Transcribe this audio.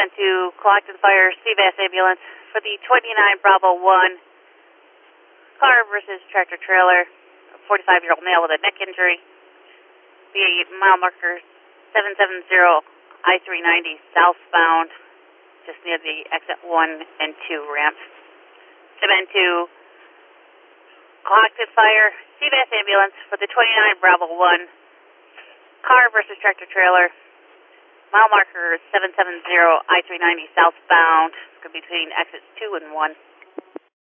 7-2, Collected Fire, CVAS ambulance for the 29 Bravo 1, car versus tractor trailer, 45-year-old male with a neck injury, the mile marker 770 I-390 southbound, just near the exit 1 and 2 ramp. 7-2, Collected Fire, CVAS ambulance for the 29 Bravo 1, car versus tractor trailer, mile marker 770 I-390 southbound, between exits 2 and 1.